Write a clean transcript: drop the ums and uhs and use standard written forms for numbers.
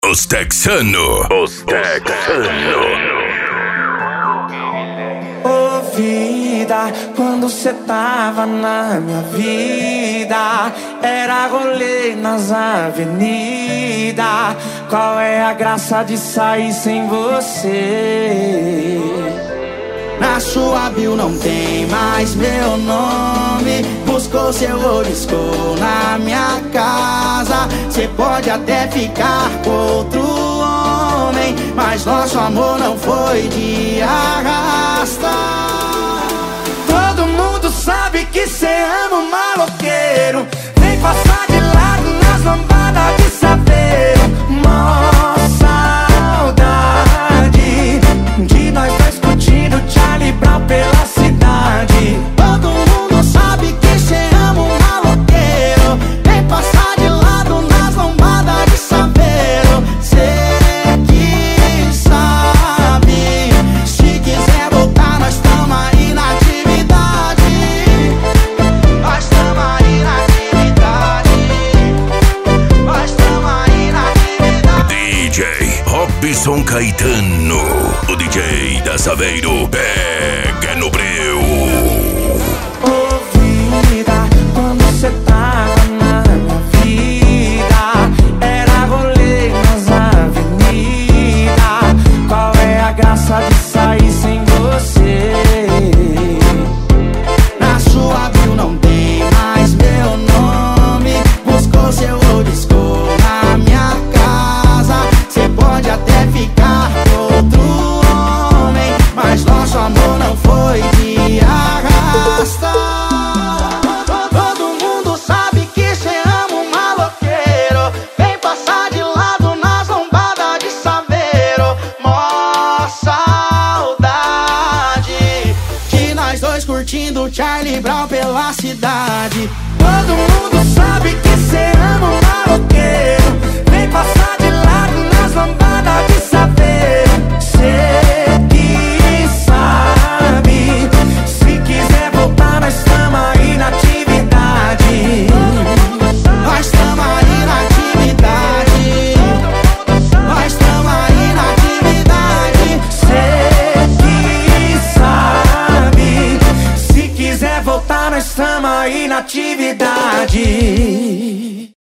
Os Texano. Ô vida, quando cê tava na minha vida, era rolê nas avenidas. Qual é a graça de sair sem você? Na sua bio não tem mais meu nome. Buscou seu oliscou na minha casa. Cê pode até ficar com outro homem, mas nosso amor não foi de arrasta. Todo mundo sabe que cê ama um maloqueiro. Vem passar de lado nas lambadas de saveiro. Mó saudade de nós dois curtindo Charlie Brown pela cidade. Todo mundo sabe que cê ama um maloqueiro. Vem passar de lado nas lambadas de saveiro. Cê que sabe, se quiser voltar nós tamo aí na atividade. Nós tamo aí na atividade. Nós tamo aí na atividade. DJ Robson Caetano, o DJ da Saveiro, pega no breu. Ô vida, quando cê tava na minha vida, era rolê nas avenidas. Qual é a graça de sair sem você? Na sua bio não tem mais meu nome. Buscou seu oliscou na minha casa. Cê pode até ficar com outro homem, mas nosso amor não foi de arrasta. Todo mundo sabe que cê ama um maloqueiro. Vem passar de lado nas lombadas de saveiro. Mó saudade de nós dois curtindo Charlie Brown pela cidade. Todo mundo sabe que cê ama um maloqueiro. Vem passar de lado nas lombadas de saveiro. Cê que sabe, se quiser voltar nós tamo aí na atividade. Nós tamo aí na atividade. Nós tamo aí na atividade. Cê que sabe, se quiser voltar nós tamo aí na atividade.